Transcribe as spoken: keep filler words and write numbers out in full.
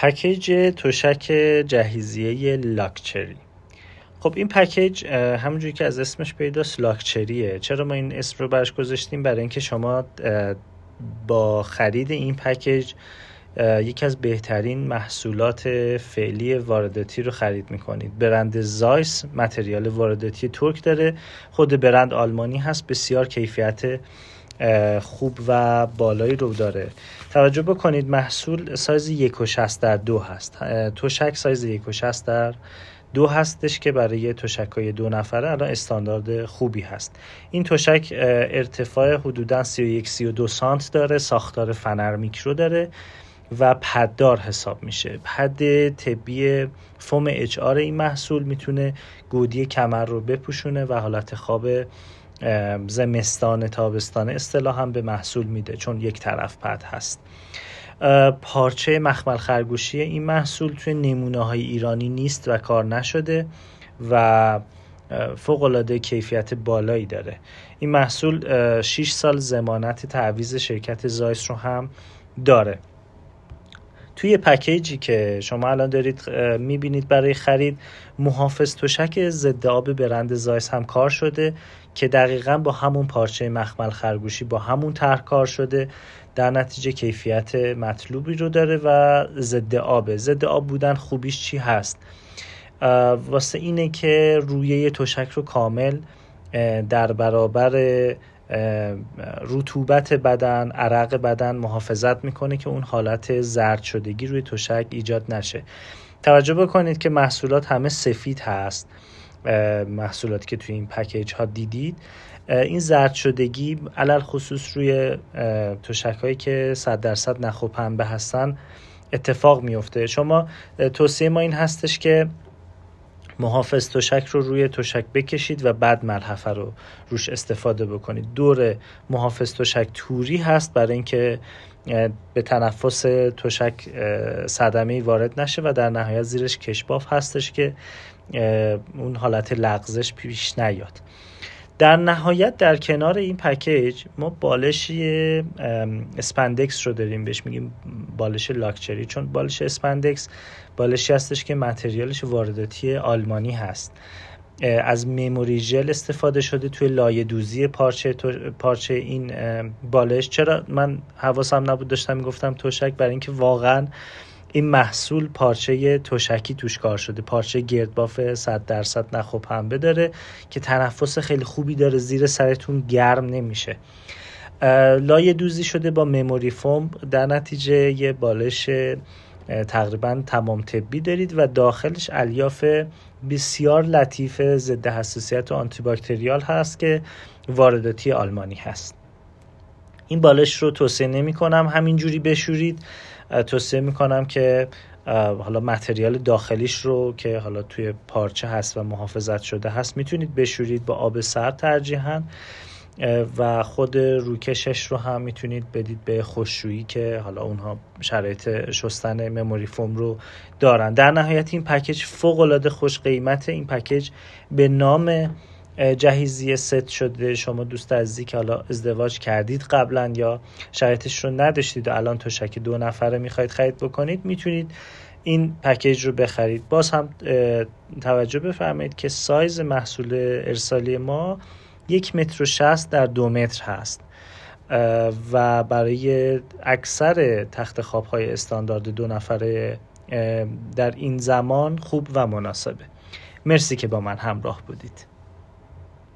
پکیج تشک جهیزیه لاکچری. خب این پکیج همونجوری که از اسمش پیداست لاکچریه. چرا ما این اسم رو برش گذاشتیم؟ برای اینکه شما با خرید این پکیج یکی از بهترین محصولات فعلی وارداتی رو خرید میکنید. برند زایس متریال وارداتی ترک داره، خود برند آلمانی هست، بسیار کیفیت خوب و بالایی رو داره. توجه بکنید محصول سایز یک و شصت در دو هست. تشک سایز یک و شصت در دو هستش که برای تشک‌های دو نفره الان استاندارد خوبی هست. این تشک ارتفاع حدوداً سی و یک سی و دو سانت داره، ساختار فنر میکرو داره و پددار حساب میشه. پد طبی فوم اچ آر این محصول میتونه گودی کمر رو بپوشونه و حالت خواب زمستان تابستان اصطلاحاً به محصول میده، چون یک طرف پد هست. پارچه مخمل خرگوشی این محصول توی نمونه‌های ایرانی نیست و کار نشده و فوق‌العاده کیفیت بالایی داره. این محصول شش سال ضمانت تعویض شرکت زایس رو هم داره. توی پکیجی که شما الان دارید میبینید برای خرید، محافظ تشک ضد آب برند زایس هم کار شده که دقیقاً با همون پارچه مخمل خرگوشی با همون طرح کار شده. در نتیجه کیفیت مطلوبی رو داره و ضد آب. ضد آب بودن خوبیش چی هست؟ واسه اینه که رویه تشک رو کامل در برابر رطوبت بدن، عرق بدن محافظت میکنه که اون حالت زرد شدگی روی تشک ایجاد نشه. توجه بکنید که محصولات همه سفید هست، محصولاتی که توی این پکیج ها دیدید. این زرد شدگی علل خصوص روی تشک هایی که صد درصد نخ و پنبه هستن اتفاق میفته. شما توصیه ما این هستش که محافظ تشک رو روی تشک بکشید و بعد ملحفه رو روش استفاده بکنید. دور محافظ تشک توری هست برای اینکه به تنفس تشک صدمه‌ای وارد نشه و در نهایت زیرش کشباف هستش که اون حالت لغزش پیش نیاد. در نهایت در کنار این پکیج ما بالشی اسپندکس رو داریم، بهش میگیم بالش لاکچری، چون بالش اسپندکس بالشی هستش که متریالش وارداتی آلمانی هست. از مموری ژل استفاده شده توی لایه دوزی پارچه پارچه این بالش. چرا من حواسم نبود داشتم میگفتم تشک؟ برای اینکه واقعا این محصول پارچه تشکی توش کار شده، پارچه گردباف صد درصد نخ و پنبه داره که تنفس خیلی خوبی داره، زیر سرتون گرم نمیشه. لایه دوزی شده با مموری فوم، در نتیجه یه بالش تقریبا تمام طبی دارید و داخلش الیاف بسیار لطیف ضد حساسیت و آنتی باکتریال هست که وارداتی آلمانی هست. این بالش رو توصیه نمی کنم همینجوری بشورید، توصیه می کنم که حالا متریال داخلیش رو که حالا توی پارچه هست و محافظت شده هست میتونید بشورید با آب سرد ترجیحاً، و خود روکشش رو هم میتونید بدید به خشکشویی که حالا اونها شرایط شستن مموری فوم رو دارن. در نهایت این پکیج فوق العاده خوش قیمته. این پکیج به نام جهیزیه ست شده. شما دوست عزیزی که حالا ازدواج کردید قبلا یا شرایطش رو نداشتید و الان تشک دو نفره میخواید خرید بکنید، میتونید این پکیج رو بخرید. باز هم توجه بفرمایید که سایز محصول ارسالی ما یک متر و شصت در دو متر هست و برای اکثر تخت خواب‌های استاندارد دو نفره در این زمان خوب و مناسبه. مرسی که با من همراه بودید.